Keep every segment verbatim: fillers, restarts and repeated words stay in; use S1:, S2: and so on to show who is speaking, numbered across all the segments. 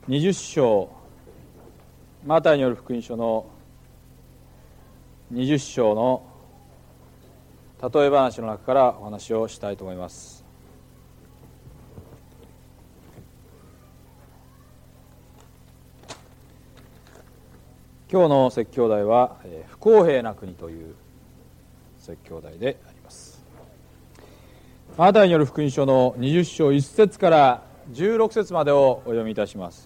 S1: にじゅっ章、マタイによる福音書のにじゅっ章の例え話の中からお話をしたいと思います。今日の説教題は不公平な国という説教題であります。マタイによる福音書のにじゅっ章いっ節からじゅうろく節までをお読みいたします。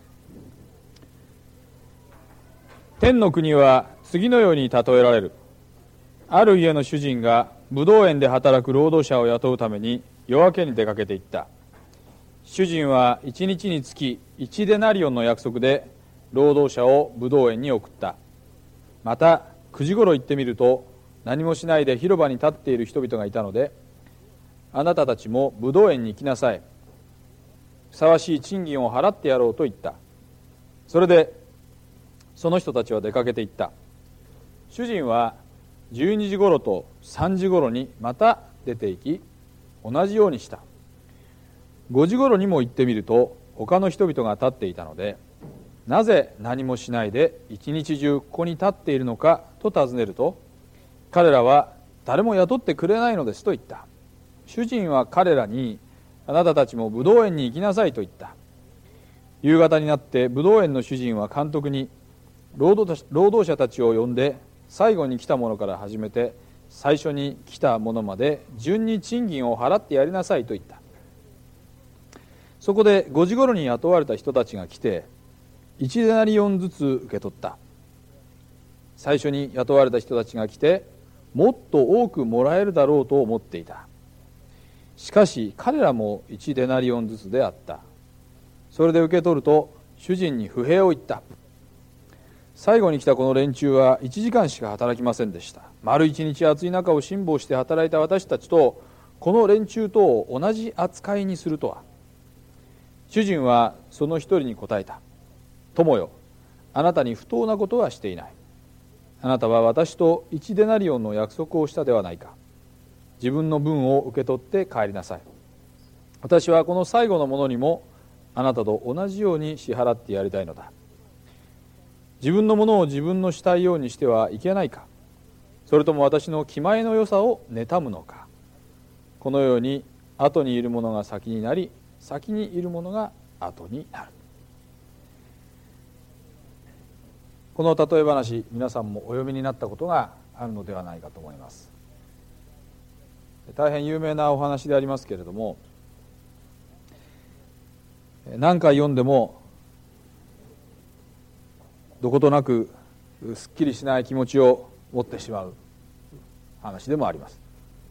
S1: 天の国は次のように例えられる。ある家の主人がブドウ園で働く労働者を雇うために夜明けに出かけていった。主人は一日につき一デナリオンの約束で労働者をブドウ園に送った。またくじごろ行ってみると、何もしないで広場に立っている人々がいたので、あなたたちもブドウ園に行きなさい。ふさわしい賃金を払ってやろうと言った。それでその人たちは出かけていった。主人はじゅうにじごろとさんじごろにまた出て行き、同じようにした。ごじごろにも行ってみると、他の人々が立っていたので、なぜ何もしないで一日中ここに立っているのかと尋ねると、彼らは誰も雇ってくれないのですと言った。主人は彼らに、あなたたちもブドウ園に行きなさいと言った。夕方になってブドウ園の主人は監督に、労働労働者たちを呼んで、最後に来た者から始めて最初に来た者まで順に賃金を払ってやりなさいと言った。そこでごじごろに雇われた人たちが来て、いちデナリオンずつ受け取った。最初に雇われた人たちが来て、もっと多くもらえるだろうと思っていた。しかし彼らもいちデナリオンずつであった。それで受け取ると主人に不平を言った。最後に来たこの連中はいちじかんしか働きませんでした。丸一日暑い中を辛抱して働いた私たちとこの連中とを同じ扱いにするとは。主人はその一人に答えた。友よ、あなたに不当なことはしていない。あなたは私といちデナリオンの約束をしたではないか。自分の分を受け取って帰りなさい。私はこの最後のものにもあなたと同じように支払ってやりたいのだ。自分のものを自分のしたいようにしてはいけないか。それとも私の気前の良さを妬むのか。このように後にいるものが先になり、先にいるものが後になる。この例え話、皆さんもお読みになったことがあるのではないかと思います。大変有名なお話でありますけれども、何回読んでもどことなくすっきりしない気持ちを持ってしまう話でもあります。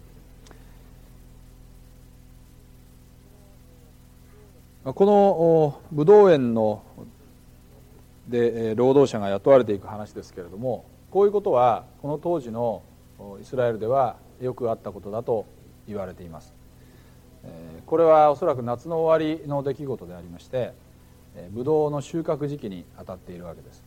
S1: このブドウ園ので労働者が雇われていく話ですけれども、こういうことはこの当時のイスラエルではよくあったことだと言われています。これはおそらく夏の終わりの出来事でありまして、ブドウの収穫時期に当たっているわけです。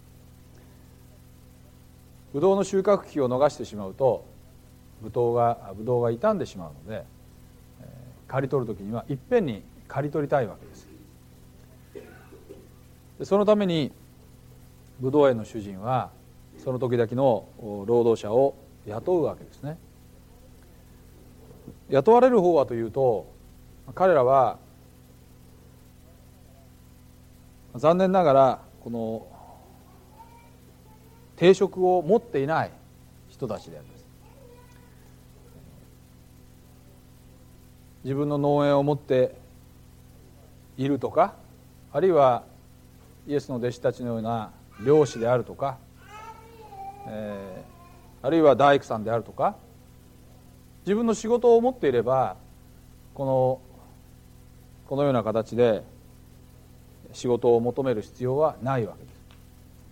S1: ブドウの収穫期を逃してしまうと、ブドウがブドウが傷んでしまうので、刈り取る時にはいっぺんに刈り取りたいわけです。でそのためにブドウ園の主人はその時々の労働者を雇うわけですね。雇われる方はというと、彼らは残念ながらこの定職を持っていない人たちであります。自分の農園を持っているとか、あるいはイエスの弟子たちのような漁師であるとか、えー、あるいは大工さんであるとか、自分の仕事を持っていればこのこのような形で仕事を求める必要はないわけです。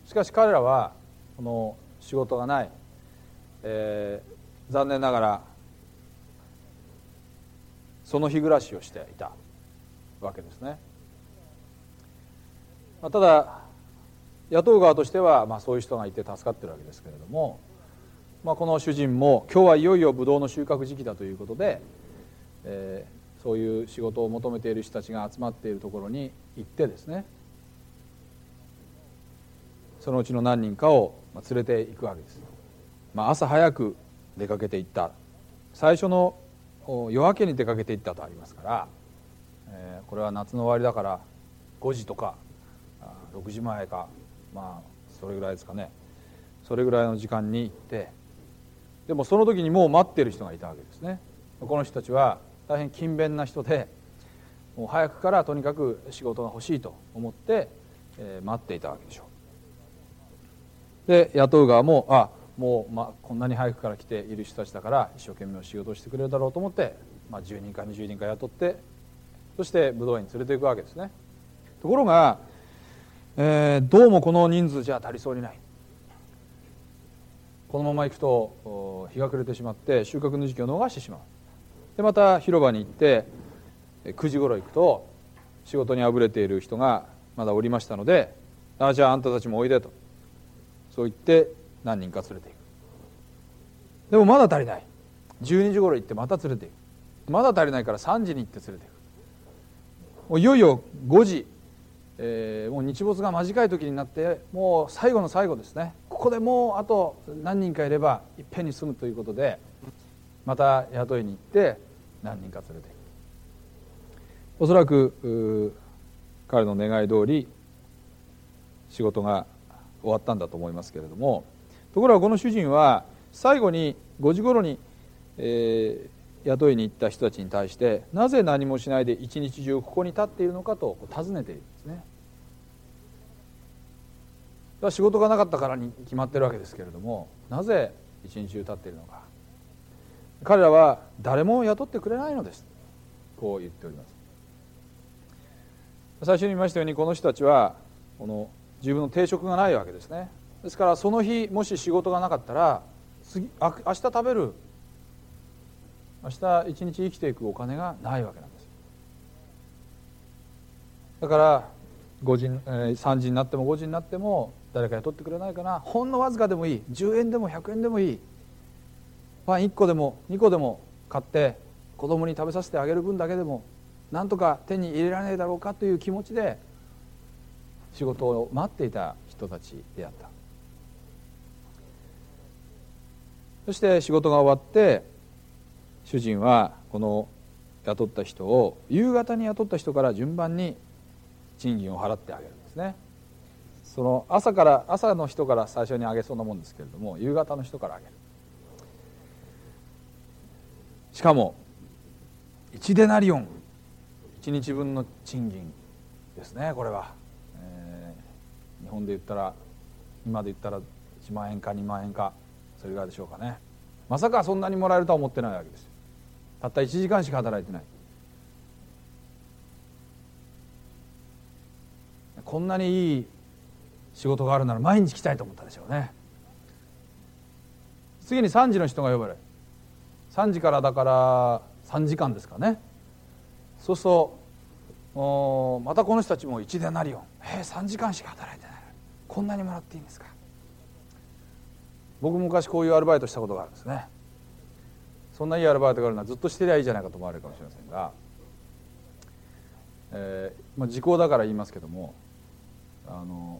S1: しかし彼らはこの仕事がない、えー、残念ながらその日暮らしをしていたわけですね。まあ、ただ雇う側としては、まあ、そういう人がいて助かってるわけですけれども、まあ、この主人も今日はいよいよブドウの収穫時期だということで、えー、そういう仕事を求めている人たちが集まっているところに行ってですね、 そのうちの何人かを連れていくわけです。まあ、朝早く出かけていった、最初の夜明けに出かけていったとありますから、えー、これは夏の終わりだからごじとかろくじまえか、まあそれぐらいですかね。それぐらいの時間に行って、でもその時にもう待っている人がいたわけですね。この人たちは大変勤勉な人で、もう早くからとにかく仕事が欲しいと思って、えー、待っていたわけでしょう。で雇う側もあもう、まあ、こんなに早くから来ている人たちだから一生懸命仕事をしてくれるだろうと思って、まあ、じゅうにんかにじゅうにんか雇って、そして武道園に連れて行くわけですね。ところが、えー、どうもこの人数じゃ足りそうにない。このまま行くと日が暮れてしまって収穫の時期を逃してしまう。でまた広場に行ってくじ頃行くと仕事にあぶれている人がまだおりましたので、あじゃああんたたちもおいでと、そう言って何人か連れていく。でもまだ足りない。じゅうにじ頃行ってまた連れていく。まだ足りないからさんじに行って連れていく。もういよいよごじ、えー、もう日没が間近い時になって、もう最後の最後ですね。ここでもうあと何人かいればいっぺんに済むということで、また雇いに行って何人か連れていく。おそらく彼の願い通り仕事が終わったんだと思いますけれども、ところがこの主人は最後にごじ頃に、えー、雇いに行った人たちに対して、なぜ何もしないで一日中ここに立っているのかと尋ねているんですね。仕事がなかったからに決まってるわけですけれども、なぜ一日中立っているのか。彼らは誰も雇ってくれないのです、こう言っております。最初に言いましたように、この人たちはこの自分の定職がないわけですね。ですからその日もし仕事がなかったら、次あ明日食べる、明日一日生きていくお金がないわけなんです。だからごじ、さんじになってもごじになっても誰か雇ってくれないかな、ほんのわずかでもいい、じゅうえんでもひゃくえんでもいい、パンいっこでもにこでも買って子供に食べさせてあげる分だけでもなんとか手に入れられないだろうかという気持ちで仕事を待っていた人たちであった。そして仕事が終わって主人はこの雇った人を夕方に雇った人から順番に賃金を払ってあげるんですね。その朝から朝の人から最初にあげそうなもんですけれども、夕方の人からあげる。しかもいちデナリオン、いちにちぶんの賃金ですね。これは、えー、日本で言ったら今で言ったらいちまんえんかにまんえんか、それぐらいでしょうかね。まさかそんなにもらえるとは思ってないわけですよ。たったいちじかんしか働いてない。こんなにいい仕事があるなら毎日来たいと思ったでしょうね。次にさんじの人が呼ばれ、さんじからだからさんじかんですかね。そうするとまたこの人たちもいちデナリオン、えー、さんじかんしか働いてない、こんなにもらっていいんですか。僕も昔こういうアルバイトしたことがあるんですね。そんないいアルバイトがあるのはずっとしてりゃいいじゃないかと思われるかもしれませんが、えーまあ、時効だから言いますけども、あの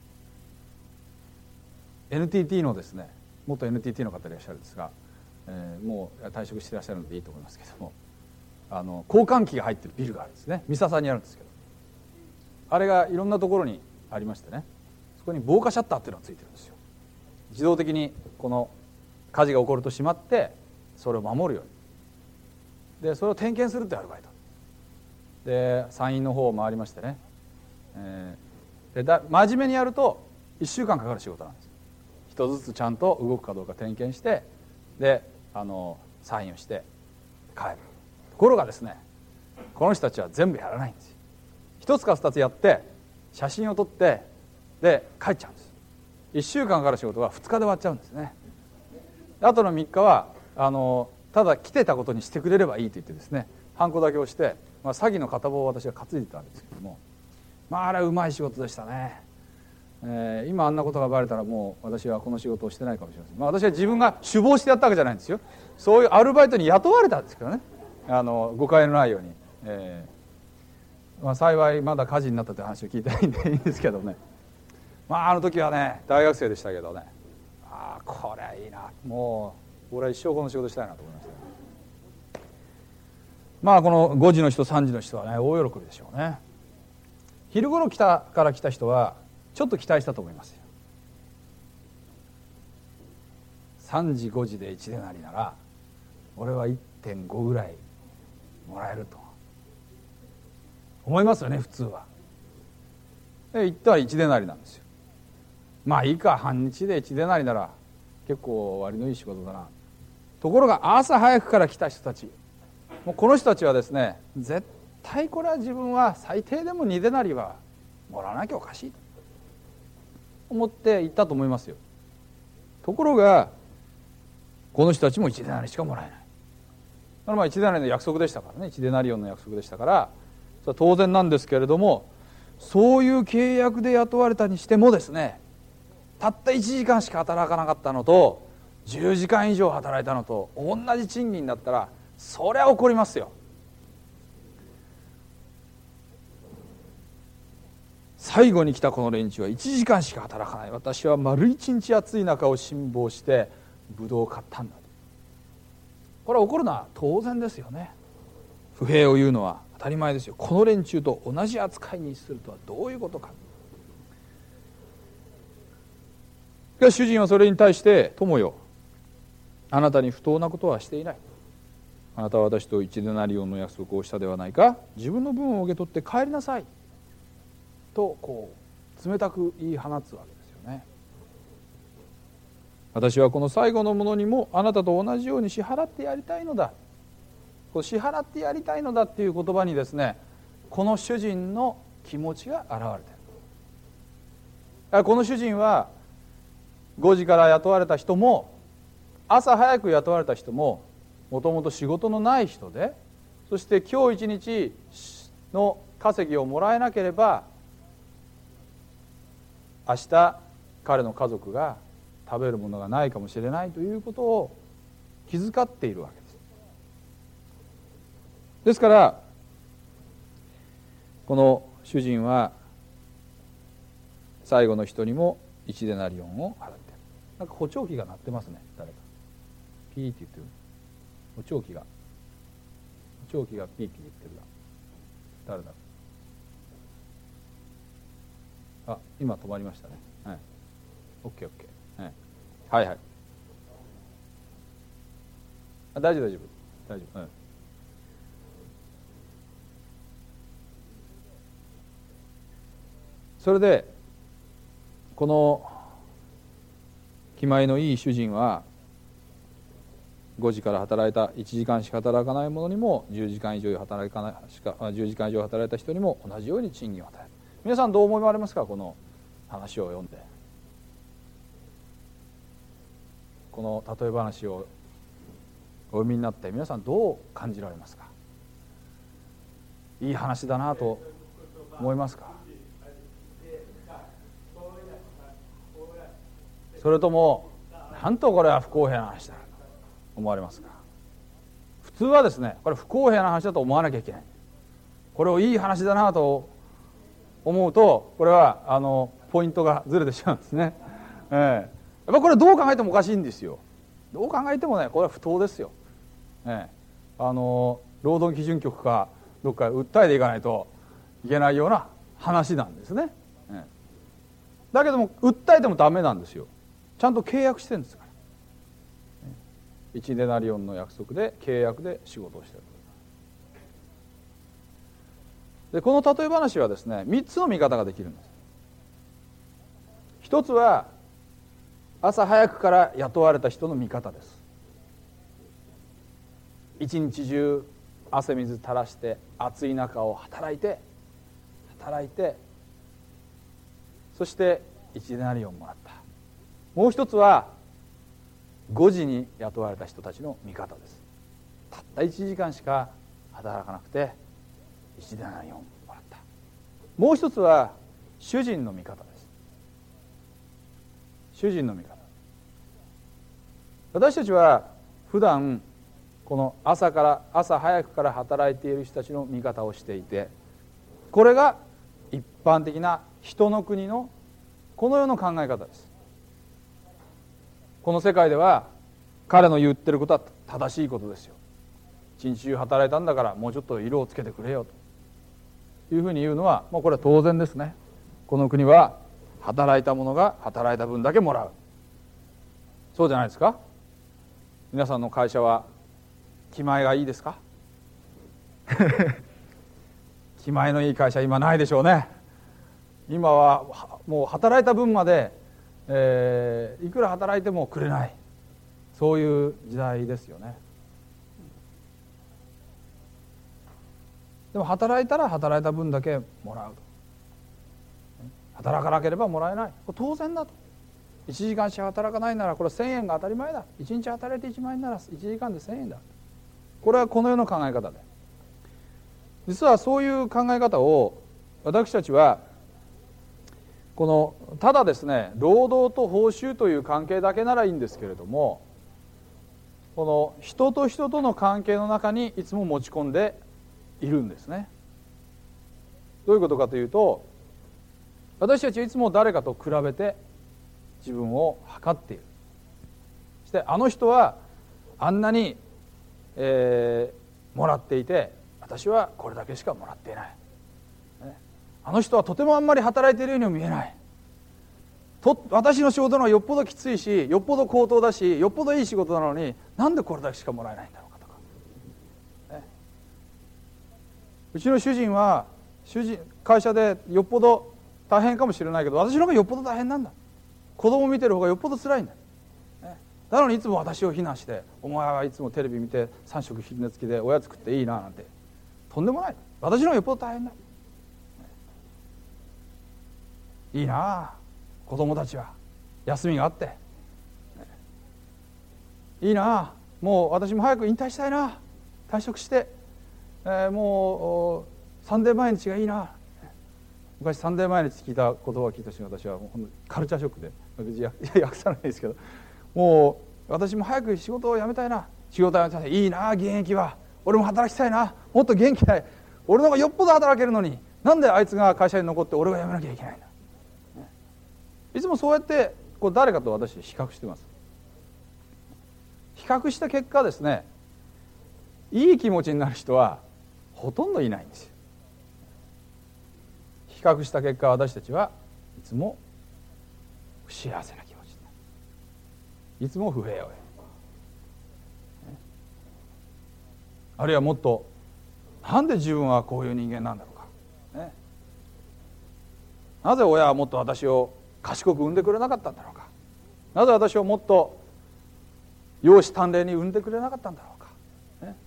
S1: エヌティーティー のですね、元 エヌティーティー の方いらっしゃるんですが、えー、もう退職していらっしゃるのでいいと思いますけども、あの交換機が入ってるビルがあるんですね。三笹にあるんですけど、あれがいろんなところにありましてね、そこに防火シャッターっていうのがついてるんですよ。自動的にこの火事が起こると閉まってそれを守るように、でそれを点検するってアルバイトで山陰の方を回りましてね、えー、でだ真面目にやるといっしゅうかんかかる仕事なんです。一つずつちゃんと動くかどうか点検して、であのサインをして帰る。ところがですね、この人たちは全部やらないんですよ。一つか二つやって写真を撮ってで帰っちゃうんです。いっしゅうかんかかる仕事がふつかで終わっちゃうんですね。あとのみっかはあのただ来てたことにしてくれればいいと言ってですね、ハンコだけ押して、まあ、詐欺の片棒を私は担いでたんですけども、まああれはうまい仕事でしたね。えー、今あんなことがバレたらもう私はこの仕事をしてないかもしれません。まあ、私は自分が首謀してやったわけじゃないんですよ。そういうアルバイトに雇われたんですけどね、あの誤解のないように、えーまあ、幸いまだ火事になったという話を聞いてないんでいいんですけどね、 まああの時はね大学生でしたけどね、ああこれはいいな、もう俺は一生この仕事したいなと思いました。まあこのごじの人さんじの人はね大喜びでしょうね。昼頃来たから来た人はちょっと期待したと思いますよ。さんじごじでいちデナリなら俺は いってんご ぐらいもらえると思いますよね普通は。で行ったらいちデナリなんですよ。まあいいか、半日でいちデナリなら結構割のいい仕事だな。ところが朝早くから来た人たち、もうこの人たちはですね、絶対これは自分は最低でもにデナリはもらわなきゃおかしいと思って行ったと思いますよ。ところがこの人たちもいちデナリしかもらえない。だからまあいちデナリの約束でしたからね、いちデナリオンの約束でしたから、それは当然なんですけれども、そういう契約で雇われたにしてもですね、たったいちじかんしか働かなかったのとじゅうじかん以上働いたのと同じ賃金だったらそりゃ怒りますよ。最後に来たこの連中はいちじかんしか働かない、私は丸一日暑い中を辛抱してブドウを買ったんだと。これは怒るのは当然ですよね。不平を言うのは当たり前ですよ。この連中と同じ扱いにするとはどういうことか。しかし主人はそれに対して、友よ、あなたに不当なことはしていない、あなたは私と一デナリオンの約束をしたではないか、自分の分を受け取って帰りなさいとこう冷たく言い放つわけですよね。私はこの最後のものにもあなたと同じように支払ってやりたいのだ、こう支払ってやりたいのだっていう言葉にですね、この主人の気持ちが現れている。この主人はごじから雇われた人も朝早く雇われた人ももともと仕事のない人で、そして今日一日の稼ぎをもらえなければ明日彼の家族が食べるものがないかもしれないということを気遣っているわけです。ですからこの主人は最後の人にもいちデナリオンを払っている。なんか補聴器が鳴ってますね。誰かピーって言ってる。補聴器が補聴器がピーピー言ってるが誰だ。あ、今止まりましたね。はい、オッケーオッケー、はい、はいはい、あ、大丈夫大丈夫大丈夫、うん、それでこの気前のいい主人はごじから働いたいちじかんしか働かない者にもじゅうじかん以上働かないしかじゅうじかん以上働いた人にも同じように賃金を与える。皆さんどう思われますか。この話を読んで、この例え話をお読みになって皆さんどう感じられますか。いい話だなと思いますか。それともなんとこれは不公平な話だと思われますか。普通はですね、これ不公平な話だと思わなきゃいけない。これをいい話だなと思うと、これはあのポイントがずれてしまうんですね。ええ、やっぱこれどう考えてもおかしいんですよ。どう考えてもね、これは不当ですよ。ええ、あの労働基準局かどっか訴えていかないといけないような話なんですね。ええ、だけども訴えてもダメなんですよ。ちゃんと契約してるんですから。いちデナリオンの約束で契約で仕事をしている。でこの例え話はですね、みっつの見方ができるんです。一つは朝早くから雇われた人の見方です。一日中汗水垂らして暑い中を働いて働いてそしていちデナリオンもらった。もう一つはごじに雇われた人たちの見方です。たったいちじかんしか働かなくていちデナリオンもらった。もう一つは主人の見方です。主人の見方。私たちは普段この朝から朝早くから働いている人たちの見方をしていて、これが一般的な人の国のこの世の考え方です。この世界では彼の言ってることは正しいことですよ。一日中働いたんだからもうちょっと色をつけてくれよというふうに言うのはもうこれは当然ですね。この国は働いた者が働いた分だけもらう。そうじゃないですか。皆さんの会社は気前がいいですか？気前のいい会社今ないでしょうね。今はもう働いた分まで、えー、いくら働いてもくれない、そういう時代ですよね。でも働いたら働いた分だけもらうと。働かなければもらえない、これ当然だと。いちじかんしか働かないならこれせんえんが当たり前だ。いちにち働いていちまんえんならいちじかんでせんえんだ。これはこの世の考え方で、実はそういう考え方を私たちはこのただですね、労働と報酬という関係だけならいいんですけれども、この人と人との関係の中にいつも持ち込んでいるんですね。どういうことかというと、私たちはいつも誰かと比べて自分を測っている。そしてあの人はあんなに、えー、もらっていて私はこれだけしかもらっていない、ね、あの人はとてもあんまり働いているようにも見えないと、私の仕事の方がよっぽどきついしよっぽど高騰だしよっぽどいい仕事なのになんでこれだけしかもらえないんだろうかとか、ね、うちの主人は主人会社でよっぽど大変かもしれないけど私の方がよっぽど大変なんだ。子供見てる方がよっぽど辛いんだ。なのにいつも私を非難してお前はいつもテレビ見てさん食昼寝付きでおやつ食っていいななんて、とんでもない。私の方がよっぽど大変だ。いいな子供たちは休みがあっていいな、もう私も早く引退したいな、退職して、えー、もうサンデー毎日がいいな。昔サンデー毎日聞いた言葉を聞いた瞬間私はもうカルチャーショックでいや訳さないですけど、もう私も早く仕事を辞めたいな、仕事を辞めたい、いいな現役は、俺も働きたいな、もっと元気ない、俺の方がよっぽど働けるのになんであいつが会社に残って俺が辞めなきゃいけないんだ、ね、いつもそうやってこう誰かと私比較してます。比較した結果ですね、いい気持ちになる人はほとんどいないんですよ。比較した結果私たちはいつも不幸せな気持ちになる、いつも不平を得る、あるいはもっとなんで自分はこういう人間なんだろうか、ね、なぜ親はもっと私を賢く産んでくれなかったんだろうか、なぜ私をもっと容姿端麗に産んでくれなかったんだろうか、ね、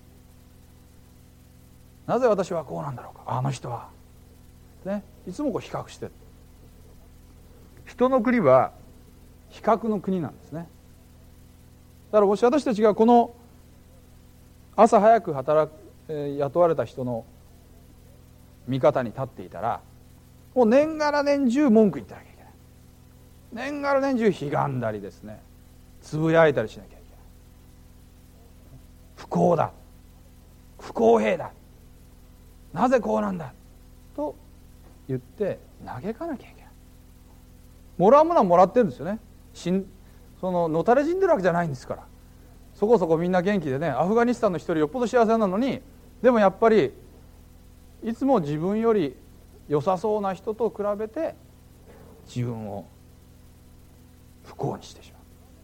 S1: なぜ私はこうなんだろうか、あの人は、ね、いつもこう比較してる。人の国は比較の国なんですね。だからもし私たちがこの朝早く働く、えー、雇われた人の味方に立っていたらもう年がら年中文句言ってなきゃいけない、年がら年中ひがんだりですね、つぶやいたりしなきゃいけない、不幸だ、不公平だ、なぜこうなんだと言って嘆かなきゃいけない。もらうものはもらってるんですよね。しんそののたれ死んでるわけじゃないんですから、そこそこみんな元気でね、アフガニスタンの一人よっぽど幸せなのに、でもやっぱりいつも自分より良さそうな人と比べて自分を不幸にしてしま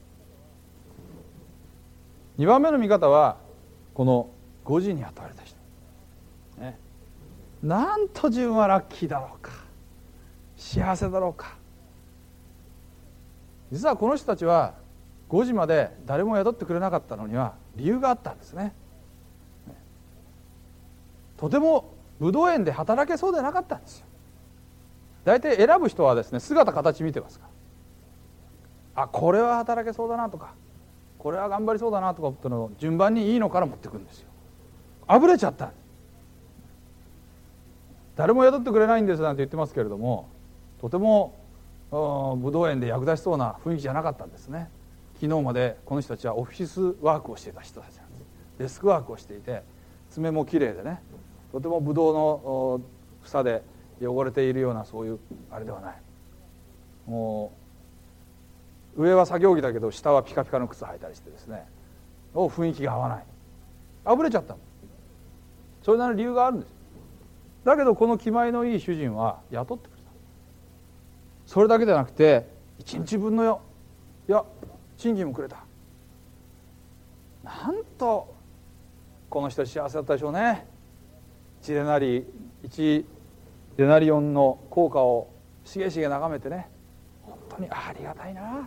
S1: う。にばんめの見方はこのごじに雇われた人、ね、なんと自分はラッキーだろうか、幸せだろうか。実はこの人たちはごじまで誰も雇ってくれなかったのには理由があったんですね。とてもぶどう園で働けそうでなかったんですよ。大体選ぶ人はですね、姿形見てますから、あ、これは働けそうだなとか、これは頑張りそうだなとかってのを順番にいいのから持ってくるんですよ。あぶれちゃった。誰も雇ってくれないんですなんて言ってますけれども、とてもぶどう園で役立ちそうな雰囲気じゃなかったんですね。昨日までこの人たちはオフィスワークをしていた人たちなんです。デスクワークをしていて、爪もきれいでね、とてもぶどうの房で汚れているようなそういうあれではない。 もう上は作業着だけど下はピカピカの靴履いたりしてですね、お雰囲気が合わない、あぶれちゃったの。それなりの理由があるんです。だけどこの気前のいい主人は雇ってくれた。それだけでなくて一日分のよいや賃金もくれた。なんとこの人幸せだったでしょうね。一デナリ一デナリオンの効果をしげしげ眺めてね、本当にありがたいな、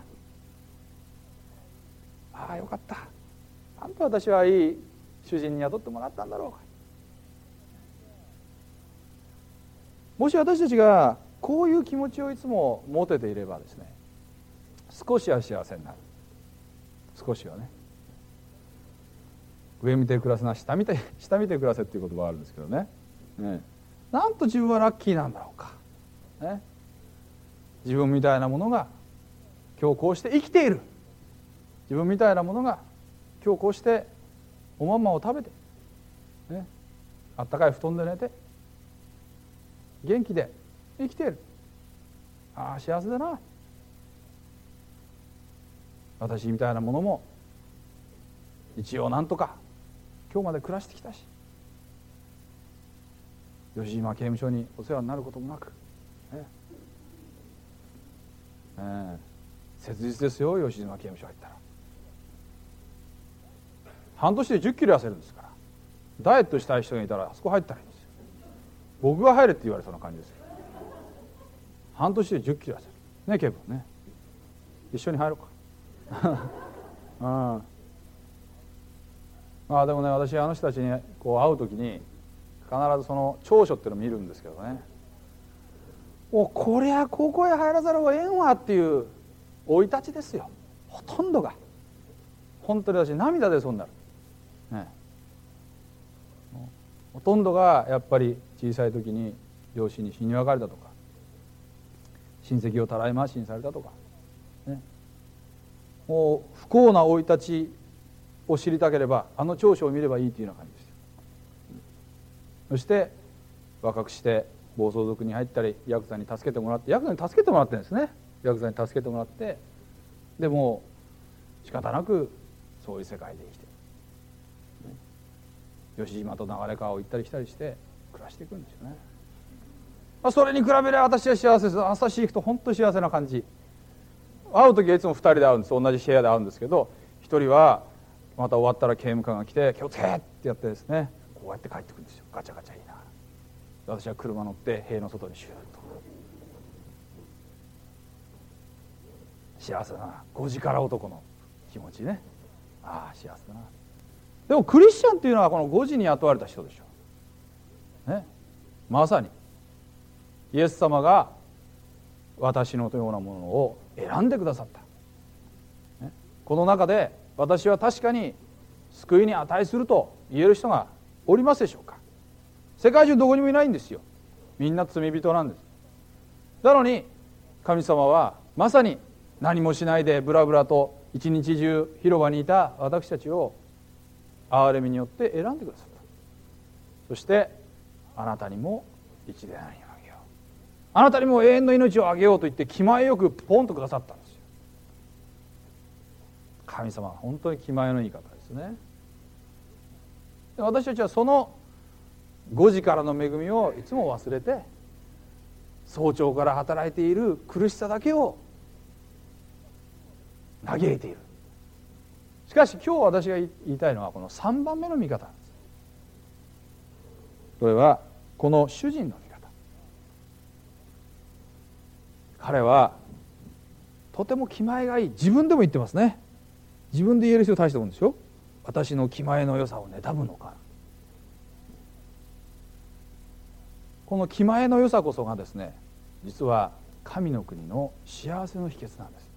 S1: ああよかった、なんと私はいい主人に雇ってもらったんだろうか。もし私たちがこういう気持ちをいつも持てていればですね、少しは幸せになる。少しはね。上見て暮らせな下見て下見て暮らせっていう言葉があるんですけどね、ね、なんと自分はラッキーなんだろうか、ね、自分みたいなものが今日こうして生きている、自分みたいなものが今日こうしておまんまを食べて、ね、あったかい布団で寝て元気で生きている、ああ幸せだな。私みたいなものも一応なんとか今日まで暮らしてきたし、吉島刑務所にお世話になることもなく、ねえー、切実ですよ。吉島刑務所入ったら半年でじゅっキロ痩せるんですから、ダイエットしたい人がいたらあそこ入ったらいいんですよ。僕が入れって言われそうな感じですよ。半年でじゅっキロ痩せるね、ケブンね、一緒に入ろうかあああでもね、私あの人たちにこう会う時に必ずその長所っていうのを見るんですけどね、おこりゃここへ入らざるをえんわっていう生い立ちですよ。ほとんどが本当に私涙出そうになる、ね、ほとんどがやっぱり小さい時に両親に死に別れたとか、親戚をたらい回しにされたとか、ね、もう不幸な生い立ちを知りたければあの長所を見ればいいというような感じですよ。そして若くして暴走族に入ったりヤクザに助けてもらって、ヤクザに助けてもらってるんですね。ヤクザに助けてもらって、でも仕方なくそういう世界で生きて、ね、吉島と流川を行ったり来たりして暮らしていくんですよね。まあ、それに比べれば私は幸せです。朝シー行くと本当に幸せな感じ。会う時はいつもふたりで会うんです。同じ部屋で会うんですけど、ひとりはまた終わったら刑務官が来て気をつけってやってですね、こうやって帰ってくるんですよ。ガチャガチャ言いながら。私は車乗って塀の外にシューッと。幸せだな、ごじから男の気持ちね。ああ幸せだな。でもクリスチャンっていうのはこのごじに雇われた人でしょ、ね、まさにイエス様が私のようなものを選んでくださった、ね、この中で私は確かに救いに値すると言える人がおりますでしょうか。世界中どこにもいないんですよ。みんな罪人なんです。なのに神様はまさに何もしないでブラブラと一日中広場にいた私たちを憐れみによって選んでくださった。そしてあなたにも一デナリオンをあげよう、あなたにも永遠の命をあげようと言って気前よくポンとくださったんですよ。神様は本当に気前のいい方ですね。私たちはそのごじからの恵みをいつも忘れて、早朝から働いている苦しさだけを嘆いている。しかし今日私が言いたいのはこのさんばんめの見方なんです。それはこの主人の見方。彼はとても気前がいい。自分でも言ってますね。自分で言える人大したもんですよ。私の気前の良さを妬むのか。この気前の良さこそがですね、実は神の国の幸せの秘訣なんです。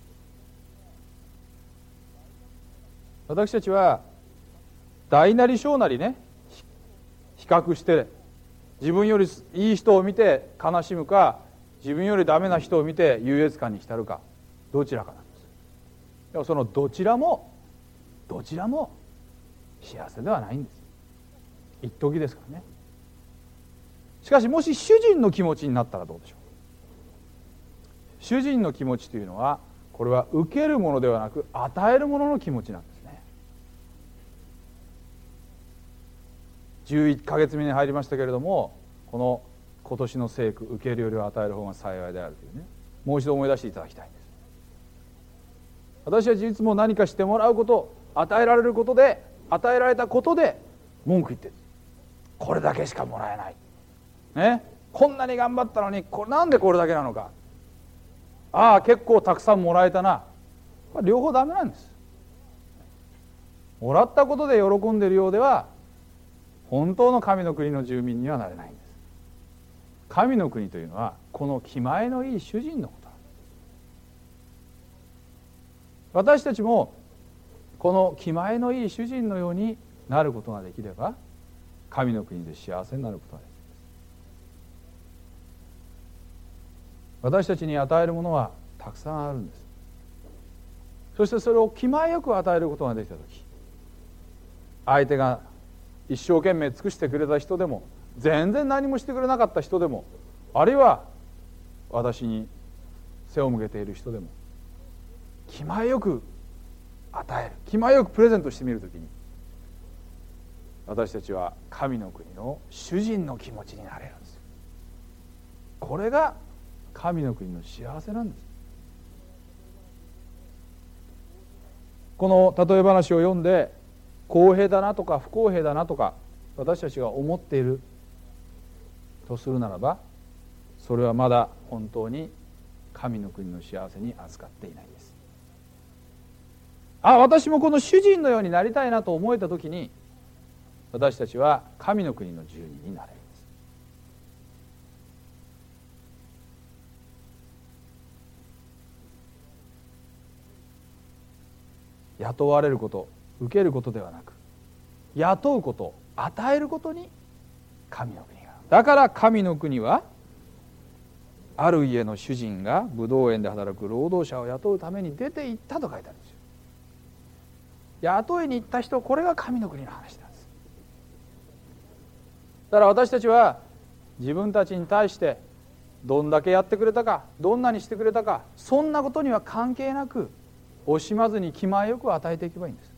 S1: 私たちは大なり小なりね、比較して自分よりいい人を見て悲しむか、自分よりダメな人を見て優越感に浸るか、どちらかなんです。でもそのどちらもどちらも幸せではないんです。一時ですからね。しかしもし主人の気持ちになったらどうでしょう。 主人の気持ちというのは、これは受けるものではなく与えるものの気持ちなんですね。じゅういっかげつめに入りましたけれども、この今年の聖句、受けるよりは与える方が幸いであるというね、もう一度思い出していただきたいんです。私は実も何かしてもらうこと、与えられることで、与えられたことで文句言ってる。これだけしかもらえない、ね、こんなに頑張ったのにこれなんでこれだけなのか、ああ結構たくさんもらえたな、両方ダメなんです。もらったことで喜んでいるようでは本当の神の国の住民にはなれないんです。神の国というのはこの気前のいい主人のことなんです。私たちもこの気前のいい主人のようになることができれば、神の国で幸せになることができる。私たちに与えるものはたくさんあるんです。そしてそれを気前よく与えることができたとき、相手が一生懸命尽くしてくれた人でも、全然何もしてくれなかった人でも、あるいは私に背を向けている人でも、気前よく与える、気前よくプレゼントしてみるときに、私たちは神の国の主人の気持ちになれるんですよ。これが神の国の幸せなんです。この例え話を読んで公平だなとか不公平だなとか私たちが思っているとするならば、それはまだ本当に神の国の幸せに預かっていないです。あ、私もこの主人のようになりたいなと思えたときに、私たちは神の国の住人になれるんです。雇われること、受けることではなく、雇うこと、与えることに神の国がある。だから神の国は、ある家の主人がブドウ園で働く労働者を雇うために出て行ったと書いてあるんですよ。雇いに行った人、これが神の国の話なんです。だから私たちは自分たちに対してどんだけやってくれたか、どんなにしてくれたか、そんなことには関係なく、惜しまずに気前よく与えていけばいいんです。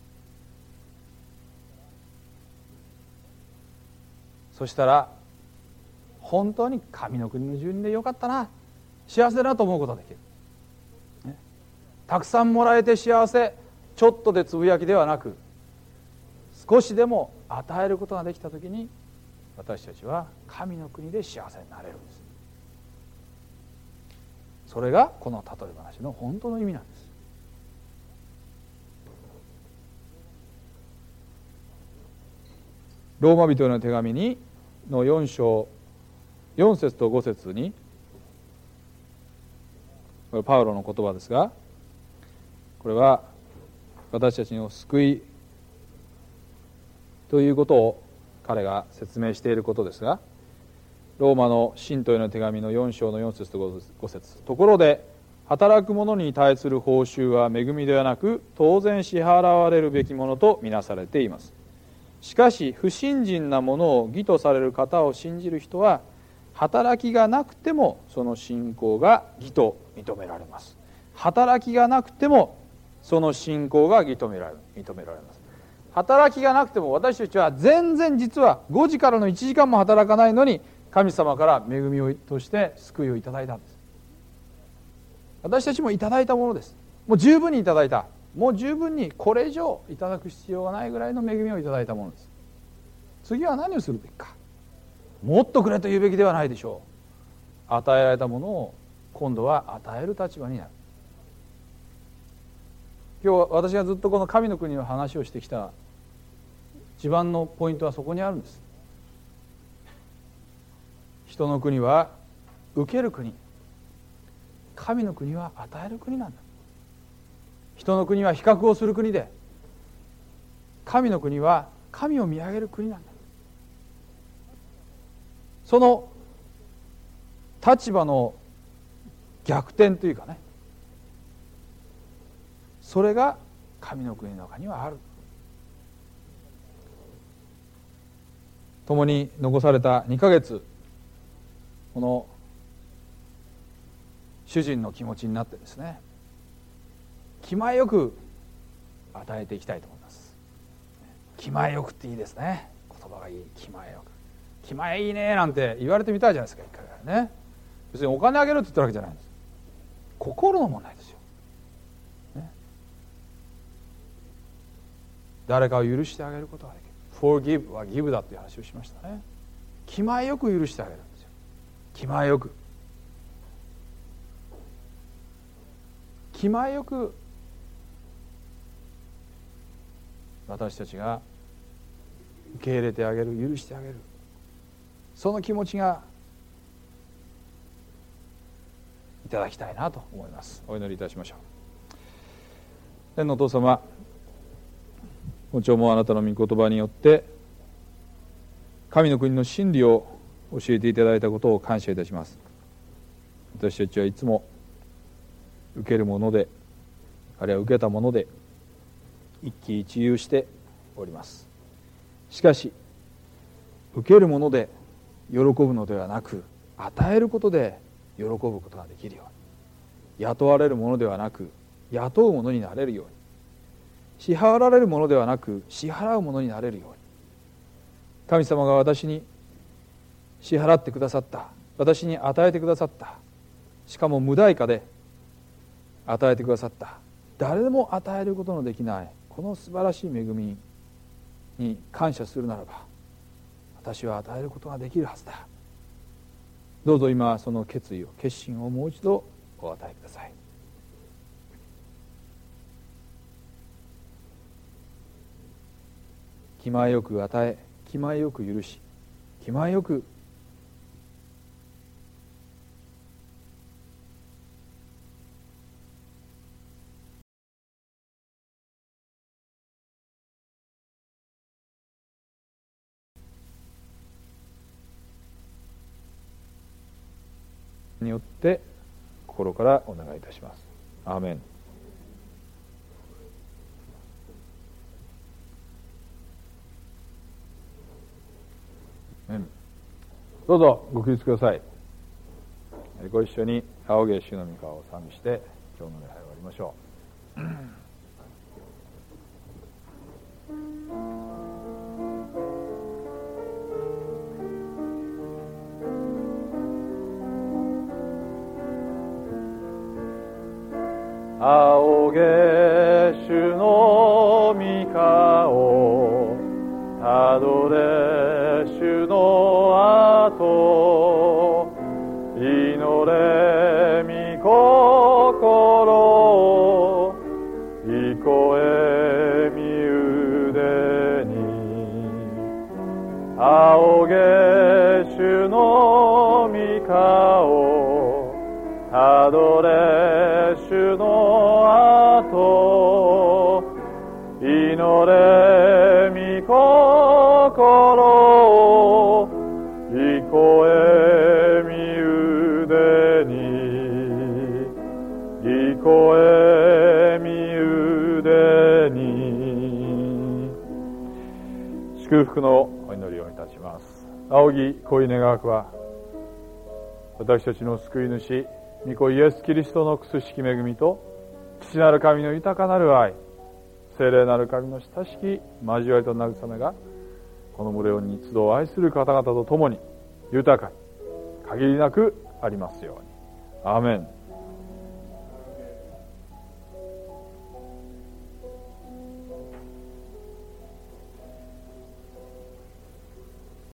S1: そしたら本当に神の国の住人でよかったな、幸せだなと思うことができる、ね、たくさんもらえて幸せ、ちょっとでつぶやきではなく、少しでも与えることができたときに、私たちは神の国で幸せになれるんです。それがこの例え話の本当の意味なんです。ローマ人への手紙にのよん章よん節とご節に、これパウロの言葉ですが、これは私たちの救いということを彼が説明していることですが、ローマの信徒への手紙のよん章のよん節とご節、ところで働く者に対する報酬は恵みではなく当然支払われるべきものとみなされています。しかし不信心なものを義とされる方を信じる人は、働きがなくてもその信仰が義と認められます。働きがなくてもその信仰が義と認められます。働きがなくても、私たちは全然実はごじからのいちじかんも働かないのに、神様から恵みをとして救いをいただいたんです。私たちもいただいたものです。もう十分にいただいた。もう十分にこれ以上いただく必要がないぐらいの恵みをいただいたものです。次は何をするべきか。もっとくれと言うべきではないでしょう。与えられたものを今度は与える立場になる。今日私がずっとこの神の国の話をしてきた一番のポイントはそこにあるんです。人の国は受ける国、神の国は与える国なんだ。人の国は比較をする国で、神の国は神を見上げる国なんだ。その立場の逆転というかね、それが神の国の中にはある。共に残されたにかげつ、この主人の気持ちになってですね、気前よく与えていきたいと思います。気前よくっていいですね。言葉がいい。気前よく、気前いいねなんて言われてみたいじゃないですか。一回ぐらいね。別にお金あげるって言ったわけじゃないんです。心の問題ですよ、ね、誰かを許してあげることができる。 Forgive は give だっていう話をしましたね。気前よく許してあげるんですよ。気前よく気前よく私たちが受け入れてあげる、許してあげる、その気持ちがいただきたいなと思います。お祈りいたしましょう。天のお父様、今朝もあなたの御言葉によって神の国の真理を教えていただいたことを感謝いたします。私たちはいつも受けるもので、あるいは受けたもので一喜一憂しております。しかし受けるもので喜ぶのではなく、与えることで喜ぶことができるように、雇われるものではなく雇うものになれるように、支払われるものではなく支払うものになれるように、神様が私に支払ってくださった、私に与えてくださった、しかも無代価で与えてくださった、誰でも与えることのできないこの素晴らしい恵みに感謝するならば、私は与えることができるはずだ。どうぞ今その決意を、決心をもう一度お与えください。気前よく与え、気前よく許し、気前よくによって心からお願いいたします。アーメン。どうぞご起立ください。ご一緒に仰げ主の御顔を賛美して今日の礼拝を終わりましょう。仰げ主の御顔、たどれ主の後、祈れ御心、いこえ身腕に、仰げ主の御顔、たどれ主の後、祈れ御心、いこえ身腕に、いこえ身腕に。祝福のお祈りをいたします。仰ぎ恋願わくは、私たちの救い主御子イエス・キリストのくすしき恵みと、父なる神の豊かなる愛、聖霊なる神の親しき交わりと慰めが、この群れに集う愛する方々と共に豊かに限りなくありますように。アーメン。